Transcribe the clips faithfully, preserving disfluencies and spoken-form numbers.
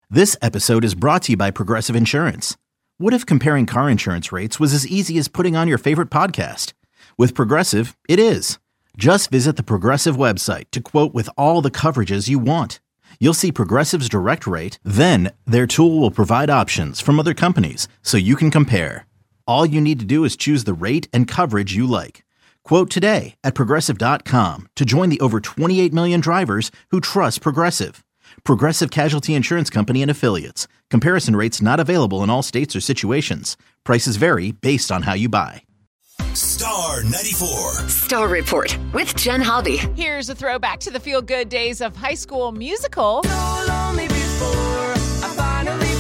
This episode is brought to you by Progressive Insurance. What if comparing car insurance rates was as easy as putting on your favorite podcast? With Progressive, it is. Just visit the Progressive website to quote with all the coverages you want. You'll see Progressive's direct rate, then their tool will provide options from other companies so you can compare. All you need to do is choose the rate and coverage you like. Quote today at progressive dot com to join the over twenty-eight million drivers who trust Progressive. Progressive Casualty Insurance Company and Affiliates. Comparison rates not available in all states or situations. Prices vary based on how you buy. Star ninety-four. Star Report with Jen Hobby. Here's a throwback to the feel-good days of High School Musical. So lonely before I finally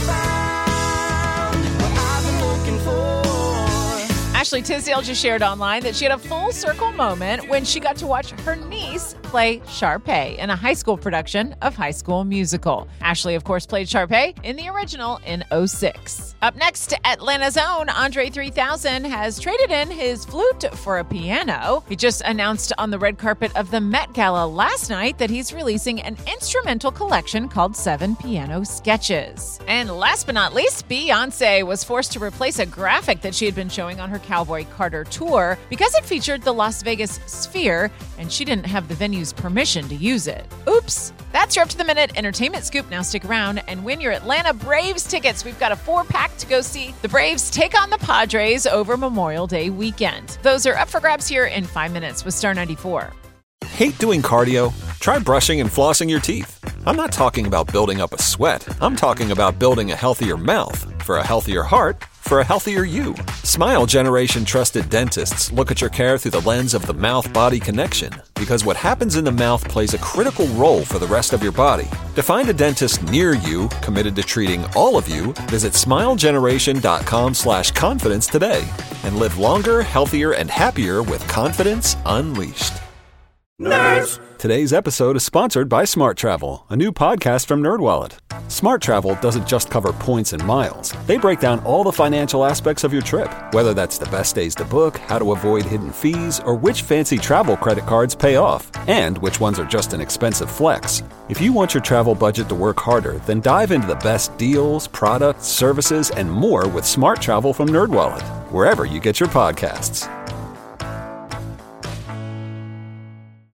found what I've been looking for. Ashley Tisdale just shared online that she had a full circle moment when she got to watch her niece play Sharpay in a high school production of High School Musical. Ashley, of course, played Sharpay in the original in oh six. Up next, Atlanta's own Andre three thousand has traded in his flute for a piano. He just announced on the red carpet of the Met Gala last night that he's releasing an instrumental collection called Seven Piano Sketches. And last but not least, Beyoncé was forced to replace a graphic that she had been showing on her Cowboy Carter tour because it featured the Las Vegas Sphere and she didn't have the venue's permission to use it. Oops. That's your up to the minute entertainment scoop. Now stick around and win your Atlanta Braves tickets. We've got a four pack to go see the Braves take on the Padres over Memorial Day weekend. Those are up for grabs here in five minutes with Star ninety-four. Hate doing cardio? Try brushing and flossing your teeth. I'm not talking about building up a sweat. I'm talking about building a healthier mouth for a healthier heart for a healthier you. Smile Generation trusted dentists look at your care through the lens of the mouth-body connection because what happens in the mouth plays a critical role for the rest of your body. To find a dentist near you committed to treating all of you, visit smilegeneration.com slash confidence today and live longer, healthier, and happier with confidence unleashed. Nerds! Today's episode is sponsored by Smart Travel, a new podcast from NerdWallet. Smart Travel doesn't just cover points and miles. They break down all the financial aspects of your trip, whether that's the best days to book, how to avoid hidden fees, or which fancy travel credit cards pay off, and which ones are just an expensive flex. If you want your travel budget to work harder, then dive into the best deals, products, services, and more with Smart Travel from NerdWallet, wherever you get your podcasts.